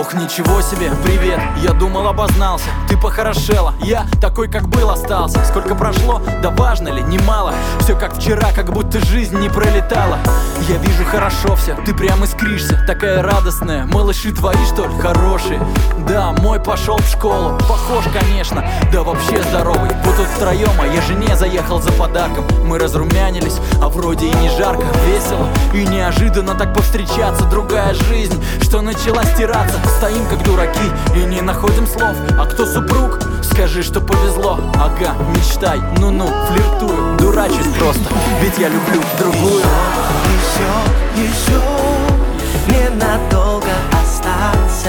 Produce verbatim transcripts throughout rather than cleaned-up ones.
Ох, ничего себе, привет, я думал обознался. Ты похорошела, я такой как был остался. Сколько прошло, да важно ли, немало. Все как вчера, как будто жизнь не пролетала. Я вижу хорошо все, ты прям искришься. Такая радостная, малыши твои что ли хорошие? Да, мой пошел в школу, похож конечно, да вообще здоровый. Вот тут втроем, а я жене заехал за подарком. Мы разрумянились, а вроде и не жарко. Весело и неожиданно так повстречаться. Другая жизнь, что начала стираться. Стоим как дураки и не находим слов. А кто супруг? Скажи, что повезло. Ага, мечтай, ну-ну, флиртую. Дурачусь просто, ведь я люблю другую. Еще, еще, еще ненадолго остаться.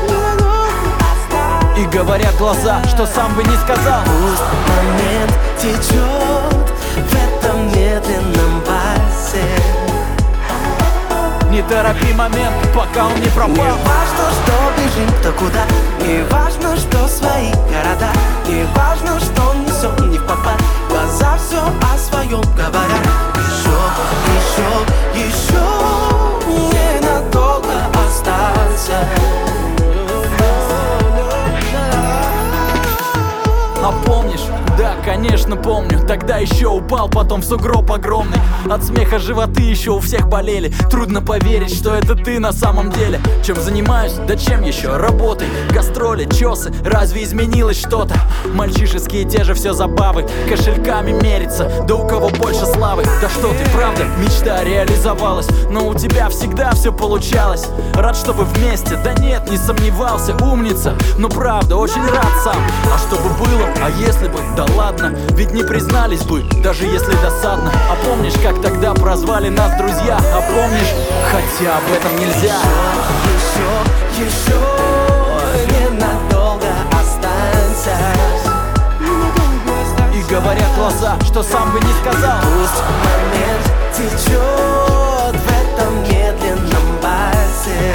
И говорят глаза, что сам бы не сказал. Пусть момент течет в этом медленном вальсе. Не торопи момент, пока он не пропал. Не важно, что бежим кто куда, не важно, что свои города, не важно, что несем не в попад. Глаза все о своем говорят. Еще, еще, еще ненадолго остаться. А помнишь? Да, конечно помню. Тогда еще упал, потом в сугроб огромный. От смеха животы еще у всех болели. Трудно поверить, что это ты на самом деле. Чем занимаюсь? Да чем еще? Работой, гастроли, чесы. Разве изменилось что-то? Мальчишеские те же все забавы. Кошельками мериться, да у кого больше славы. Да что ты, правда, мечта реализовалась. Но у тебя всегда все получалось. Рад, что вы вместе, да нет, не сомневался. Умница, ну правда, очень рад сам. А чтобы было, а если бы, да ладно, ведь не признались бы, даже если досадно. А помнишь, как тогда прозвали нас друзья? А помнишь, хотя об этом нельзя. Еще, еще, еще ненадолго останься. И говорят глаза, что сам бы не сказал. Пусть момент течет в этом медленном вальсе.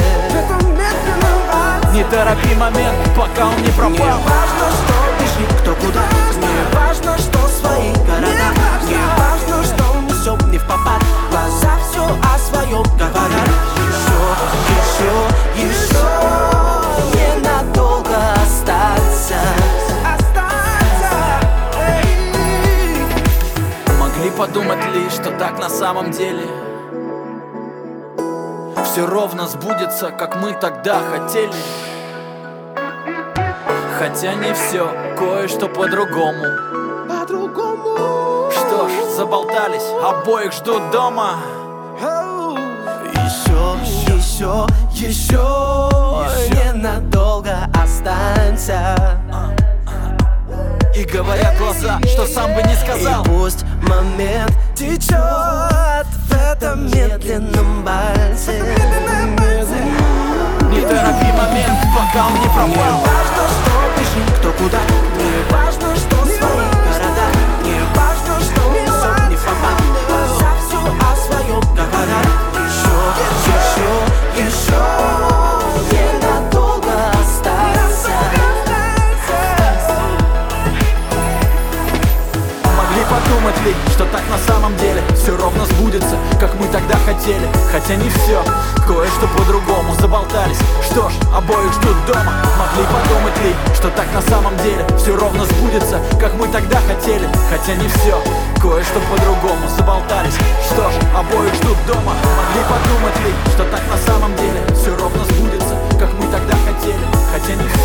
Не торопи момент, пока он не пропал. Не важно, что бежит кто куда, не важно, что свои города, не важно, что несем не в попад. Глаза все о своем говорят. Еще, еще, еще ненадолго остаться. Могли подумать ли, что так на самом деле все ровно сбудется, как мы тогда хотели. Хотя не все, кое-что по-другому. По-другому. Что ж, заболтались, обоих ждут дома. Еще, еще, еще ненадолго останься. И говорят глаза, что сам бы не сказал. И пусть момент течет в этом медленном вальсе. Не торопи момент, пока он не Не пропал. важно, что бежим кто куда, не важно, что свои города, не важно, что несем не в попад. Глаза все о своем говорят. Еще, еще, еще ненадолго остаться. Могли подумать ли, что так на самом деле все ровно сбудется, как мы тогда хотели. Хотя не все, кое-что по-другому. Заболтались, что ж, обоих ждут дома. Могли подумать ли, что так на самом деле все ровно сбудется, как мы тогда хотели. Хотя не все, кое-что по-другому. Заболтались, что ж, обоих ждут дома. Могли подумать ли, что так на самом деле все ровно сбудется, как мы тогда хотели. Хотя не все.